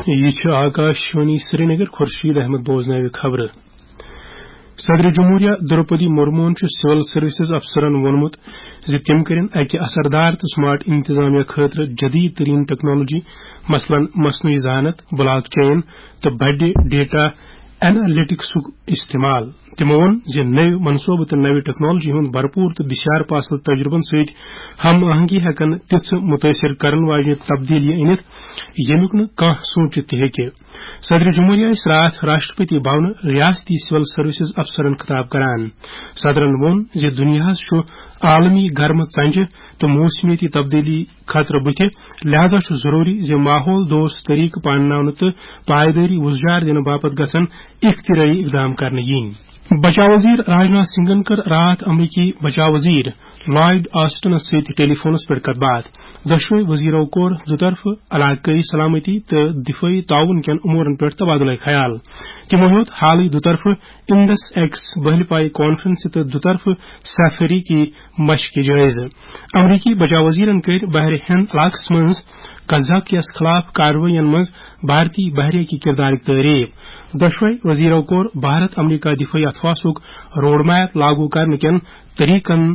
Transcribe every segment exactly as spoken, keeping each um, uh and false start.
یہ آکاشوانی سری نگر خورشید احمد بوزناوی خبر صدر جمہوریہ دروپدی مرمون سول سروسز افسران وونمت زِ تم کرن اکہ اثردار تو سمارٹ انتظامیہ خاطر جدید ترین ٹیکنالوجی مثلاً مصنوعی ذہانت بلاک چین تو بڑ ڈیٹا اینالٹکسک استعمال تمو وون زِ نو منصوبہ تو نو ٹیکنالوجی ہند بھرپور تو دشار پاصل تجربن ست ہم آہنگی ہیکن تژھ متاثر کرن واجنہ تبدیلی انت یمیک نہ کانٛہہ سوچتھ تہ ہیکہ صدر جمہوریہ رات راشٹرپتی بھون ریاستی سول سروسز افسرن خطاب کران صدرن وون زِ دنیاہس چھ عالمی گرم ژنجہ تو موسمیاتی تبدیلی خطرہ بتھ لہذا چھ ضروری زِ ماحول دوست طریقہ پانناونہ تو پائیداری وزجار دنہ باپت گژھن اختراعی اقدام کرنے ین بچاؤ وزیر راجناتھ سنگھن کر رات امریکی بچاؤ وزیر لائیڈ آسٹنس ست ٹیلی فونس پہ کت بات دشوے وزیرو کور دوطرف علاقائی سلامتی تو دفاعی تعاون کین امورن پہ تبادلہ خیال تمو ہیوت حالی دوطرف انڈس ایکس بہل پائی کانفرنس تو دوطرف سیفری کی مشق جائزہ امریکی بچاؤ وزیرن کر بحر ہند علاقس مز قزاق کس خلاف کاروائین مز بھارتی بحریہ کی کردار تعریف دشوے وزیرو کور بھارت امریکہ دفاعی اتفاقک روڈ میپ لاگو کرنے کن طریقن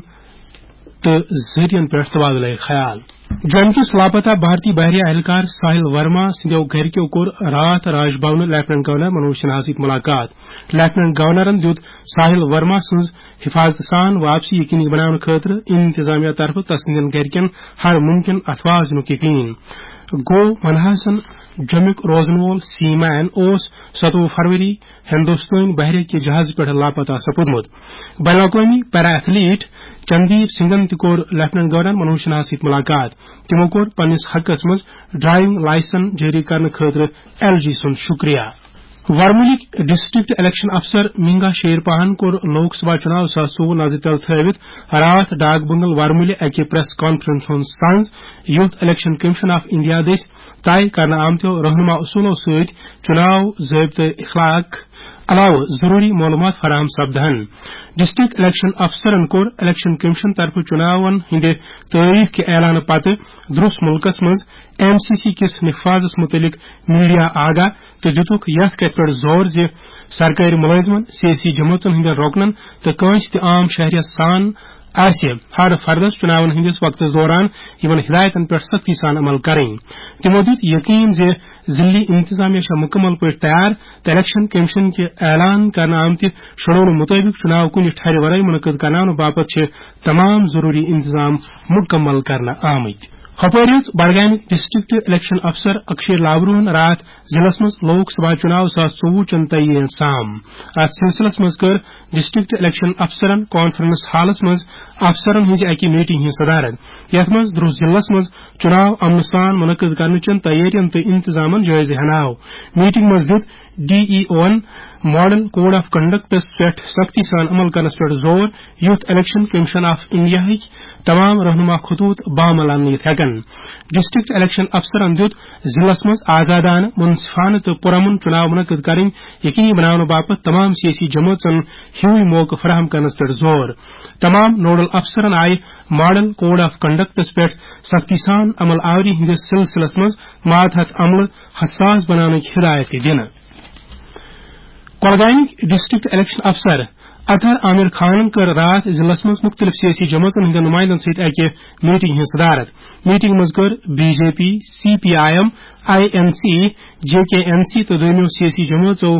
تو ذریعن پہ تبادلہ خیال جوم کس لاپتہ بھارتی بحریہ اہلکار ساحل ورما سندو گھرکیو کور رات راج بھون لیفٹنٹ گورنر منوج سنہا ست ملاقات لیفٹنٹ گورنرن دیت ساحل ورما سنز حفاظت سان واپسی یقینی بنانے خاطر انتظامیہ طرف تسندین گھرکین ہر ممکن اتواز نک یقین گو منحسن جمک روزن وول سی مین اوس ستوہ فروری ہندوستانی بحریہ کے جہاز پہ لاپتہ سپودمت بین الاقوامی پیرا ایتھلیٹ چندیپ سنگھن تہ کور لیفٹنٹ گورنر منوج سنہا ست ملاقات تمو کور پنس حقس مز ڈرائیونگ لائسن جاری کرنے خاطر ایل جی سن شکریہ ورملک ڈسٹرکٹ الیکشن افسر منگا شیرپاہن کور لوک سبھا چناو زٕ ساس ژوٚوُہ نظر تل تھوت رات ڈاک بنگل ورملہ اکہ پریس کانفرنس ہند سنز youth election commission of India دس طے کرنے آمتو رہنما اصولو ست چناو ضابطہ اخلاق علاوہ ضروری معلومات فراہم سپدہن ڈسٹرکٹ الیکشن افسرن کور الیکشن کمیشن طرف چناون ہند تاریخ کے اعلان پتہ درست ملکس مز ایم سی سی کس نفاذس متعلق میڈیا آگاہ تو دتک یتھ کتھ پہ زور زِ سرکاری ملازمن سیاسی جماعتن ہند رکنن تو کانس تہ عام شہریس سان آسہ ہر فردس چناون ہندس وقتس دوران یمن ہدایتن پہ سختی سان عمل کریں تمو دت یقین زِ ضلعی انتظامیہ مکمل پہ تیار تو الیکشن کمیشن کے اعلان کرنے آمت شڈول مطابق چناو کن ٹھہر ورائے منعقد کرنے باپت تمام ضروری انتظام مکمل کرنے آمت ہپر بڈگام ڈسٹرکٹ الیکشن افسر اکشے لاورون رات ضلع مز لوک سبھا چناو زٕ ساس ژوٚوُہ چن تیاری سام ات سلسلس مز کر ڈسٹرکٹ الیکشن افسرن کانفرنس ہالس مز افسرن ہز اکہ میٹنگ ہند صدارت یتھ مز درست ضلع مز چناو امن سان منعقد کرنے چن تیارین تو انتظامن جائزہ ہناو میٹنگ مز دت ڈی ای اوون ماڈل کوڈ آف کنڈکٹس پہ سختی سان عمل کرنس پہ زور youth election commission of India ہک تمام رہنما خطوط بعمل انت ہیکن ڈسٹرکٹ الیکشن افسرن دت ضلع مز آزادانہ منصفانہ تو پرامن چناو منعقد کریں یقینی بنانے باپت تمام سیاسی جماعتن ہوئی موقع فراہم کرنس پہ زور تمام نوڈل افسرن آئی ماڈل کوڈ آف کنڈکٹس پہ سختی سان عمل آوری ہندس سلسلس مز ماتحت عمل حساس بنانے کی ہدایت دن کولگام ڈسٹرکٹ الیکشن افسر اطہر عامر خان کر رات ضلع مز مختلف سیاسی جماعتن ہند نمائندن ست اکہ میٹنگ ہند صدارت میٹنگ مز کر B J P C P I M I N C J K N سی تو دویمو سیاسی جماعتو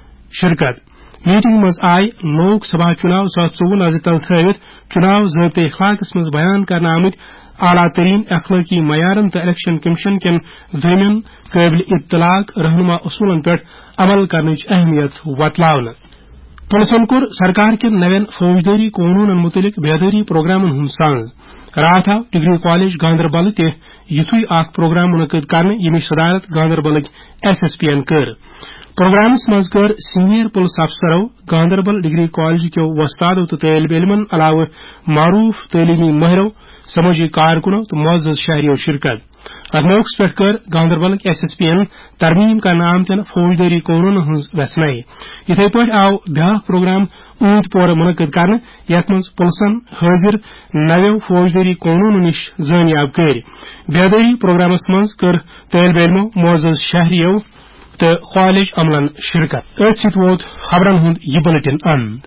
شرکت میٹنگ مز آئی لوک سبھا چناو زٕ ساس ژوٚوُہ نظر تل تھوت چناو ضابطہ اخلاقس مز بیان کرنے آمت اعلیٰ ترین اخلاقی معیارن تو الیکشن کمیشن کین دویمین قابل اطلاق رہنما اصولن پہ عمل کرنے اہمیت وتلاونہ پولیسن کور سرکار کین نوین فوجداری قونون متعلق بیداری پروگرامن ہند سنز رات آو ڈگری کالج گاندربل تہ یتھوئی اخ پروگرام منعقد کرنے یمچ صدارت گاندربلک ایس ایس پی این کر پروگرامس مز کر سینئر پولیس افسرو گاندربل ڈگری کالج کیو وستادو تو طالب علمن علاوہ معروف تعلیمی ماہرو سماجی کارکنو تو معزز شہریو شرکت ات موقع پہ کر Ganderbal S S P N ترمیم کرنے آمتن فوجداری قونون ہز ویسنائی اتھے پہ آو بیاا پروگرام اونت پورہ منعقد کرنے یت مز پلسن حاضر نوو فوجداری قونون نش زانیاب کر بیداری پروگرامس مز کر طالب علمو معزز شہریو تو کالج عملن شرکت ات ست ووت خبرن ہند یہ بلٹن اند